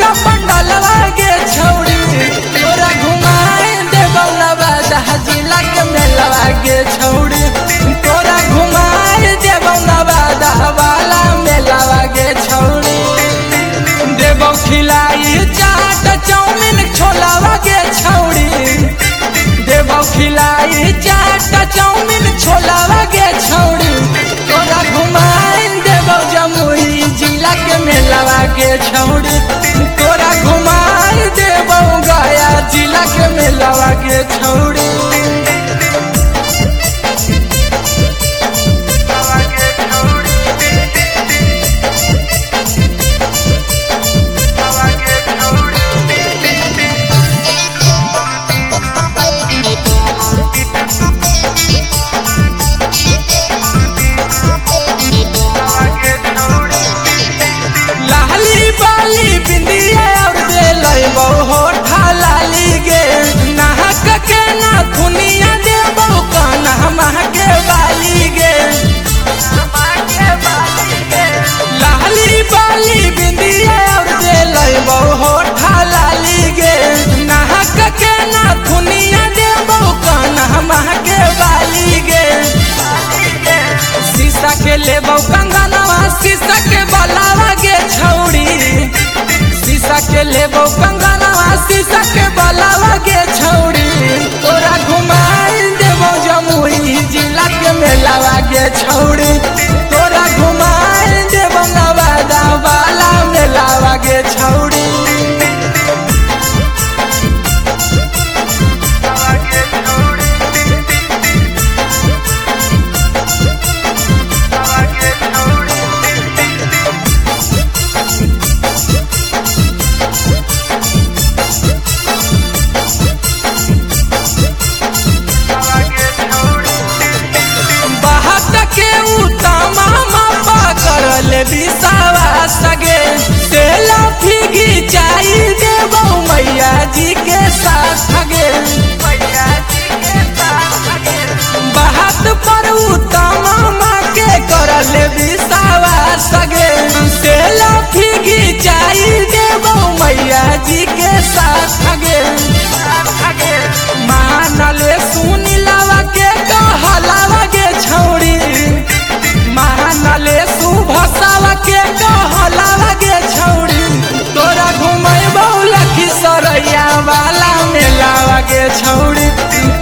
का पंडलवा गे छौड़ी तोरा घुमाए देबौ नवादा जिला के मेलवा गे छौड़ी तोरा घुमाए देबौ नवादा वाला मेलवा गे छौड़ी देबौ खिलाई चाट चाउमीन छोलावा गे छौड़ी देबौ खिलाई चाट चाउमीन छोलावा गे छौड़ी तोरा घुमाए देबौ जमुई जिला के मेलवा गे छौड़ी तोरा घुमाए देबौ गया जिला के मेलवा गे छौड़ी के लेबौ कंगनवा शीशा के बलावा गे छौड़ी शीशा के लेबौ कंगनवा शीशा के बलावा गे छौड़ी तोरा घुमाए देबौ जमुई जिला के मेलावा गे छौड़ी तोरा घुमाए देबौ नवादा वाला मेलावा गे छौड़ी बिसावा सगे सेला फिगी चाई देबौ मैया जी के साथ गे बात पर उतमा के करल बिसावा सगे सेला फिगी चाई देबौ मैया जी के साथ गे मानले सुनी लावा के कहलावा गे छौड़ी मानले भसावा के कहलावा गे छौड़ी तोरा घुमैबौ लखीसरैया वाला मेलावा गे छौड़ी